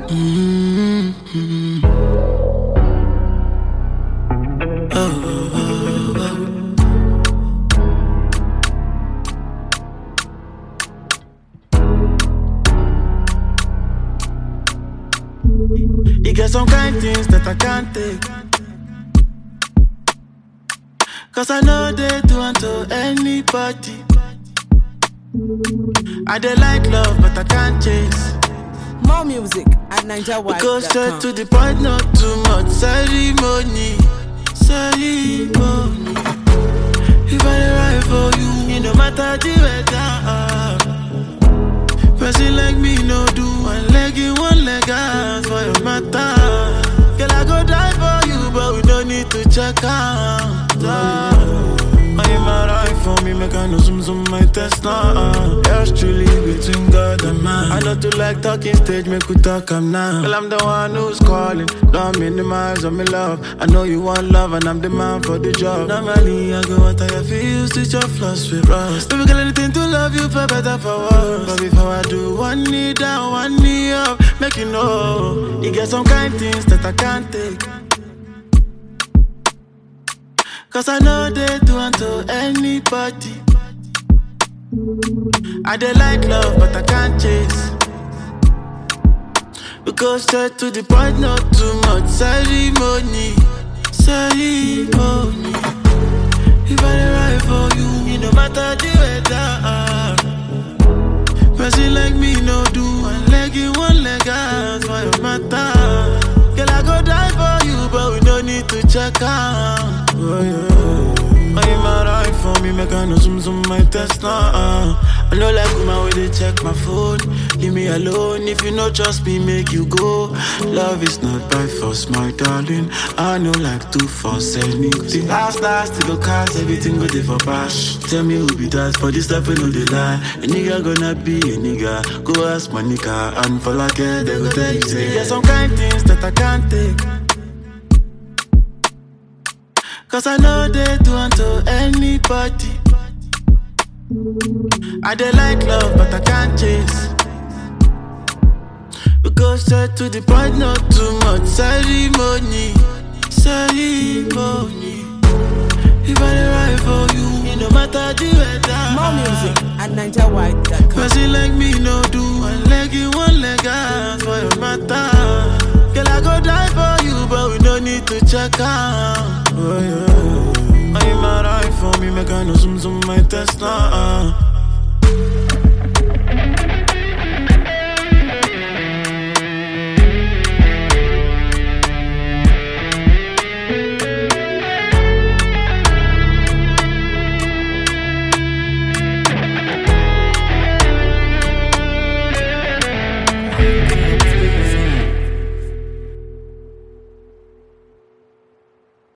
Mm-hmm. You get some kind things that I can't take, 'cause I know they do unto anybody. I dey like love, but I can't chase. More music at NigerWide.com. Go straight to the point, not too much ceremony. Ceremony. If I dey right for you, it no matter the weather. Person like me no do one leg in, one leg out for your matter. Girl, I go die for you, but we don't need to check out. I'm alright for me, make I know some my test now. Yours truly between God and man. I don't do like talking stage, make we talk I'm now. Well, I'm the one who's calling, don't minimize on me love. I know you want love and I'm the man for the job. Normally I go out I feel, switch your flaws with rust. Baby girl, anything to love you for better, for worse. But before I do, one knee down, one knee up, make you know, you get some kind things that I can't take, 'cause I know they do unto anybody. I dey like love, but I can't chase. We go straight to the point, not too much ceremony. Ceremony. If I dey right for you, it no matter the weather. Person like me no do one leg in, one leg out for your matter. Girl, I go die for you, but we don't need to check out. Oh, yeah. I'm alright for me, make I know some my test now. I know like woman when they check my phone. Leave me alone, if you not trust me, make you go. Love is not by force, my darling. I know like to force anything. Last, to go cast everything go there for bash. Tell me who be that for this stuff, I know they lie. A nigga gonna be a nigga. Go ask my nigga, and for like it, they go tell you say. There's some kind things that I can't take, 'cause I know they do unto anybody. I dey like love, but I can't chase. We go straight to the point, not too much ceremony. Ceremony. If I dey right for you, it no matter the weather. More music at NigerWide.com. Person like me no do one leg in, one leg out for your matter. Girl, I go die for you, but we don't need to check out. Oh, yeah. I'm alright for me, make I know some my test now.